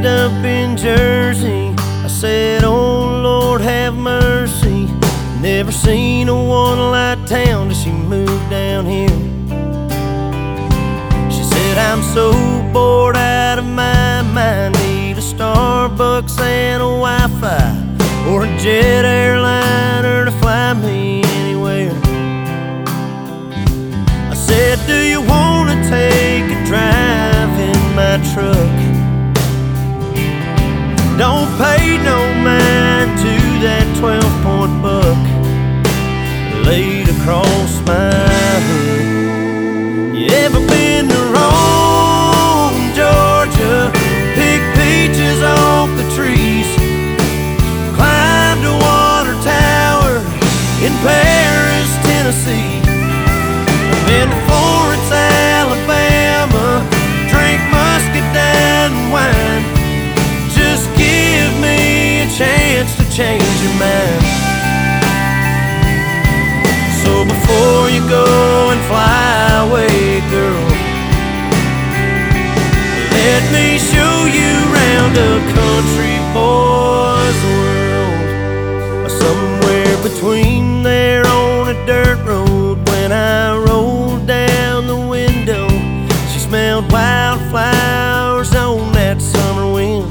end up in Jersey. I said, oh Lord have mercy. Never seen a one-light town till she moved down here. She said, I'm so bored out of my mind, need a Starbucks and a Wi-Fi, or a jet airliner to fly me anywhere. I said, do you want to take a drive in my truck? Don't pay no mind to that 12-point buck laid across my hood. You ever been to Rome, Georgia? Pick peaches off the trees, climbed a water tower in Paris, Tennessee. I've been to Florence, Alabama, drink muscadine wine. Just give me a chance to change your mind. So before you go and fly away, girl, let me show you round a country boy's world. Somewhere between there on a dirt road, when I rolled down the window, she smelled wildflowers on that summer wind.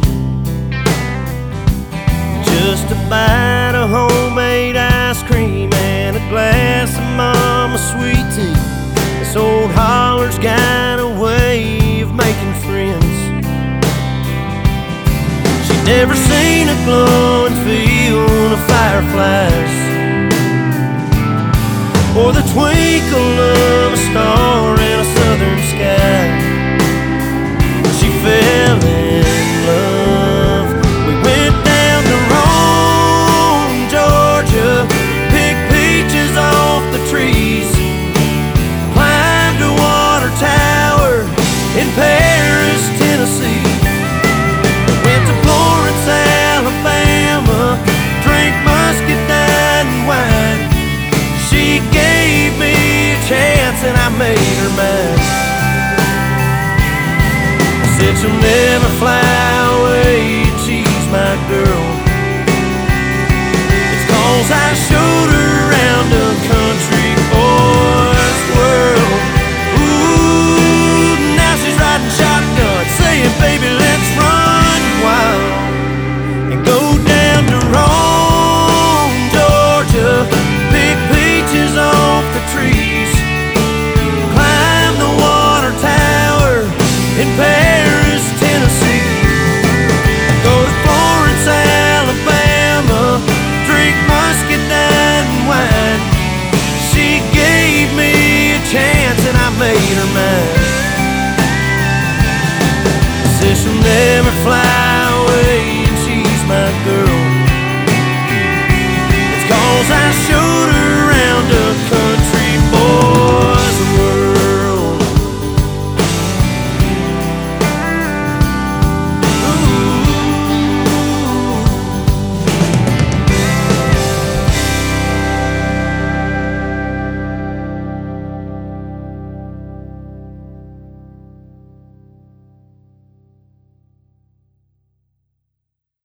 Just a bite of homemade ice cream and a glass of mama's sweet tea. This old holler's got a way of making friends. She'd never seen a glowing field of fireflies, or the twinkle of a star in a southern sky. She fell in love. We went down to Rome, Georgia, picked peaches off the trees, climbed a water tower in Paris, Tennessee. Went to Florence, Alabama, drank muscadine wine. She gave me a chance and I made her mine. I said she'll never fly away, she's my girl. It's 'cause I showed her around a country boy's world. Ooh, now she's riding shotgun, saying, baby, let's run wild and go down to Rome, Georgia, pick peaches off the trees, climb the water tower in Paris, Tennessee. Go to Florence, Alabama, drink muscadine wine. She gave me a chance and I made her mine.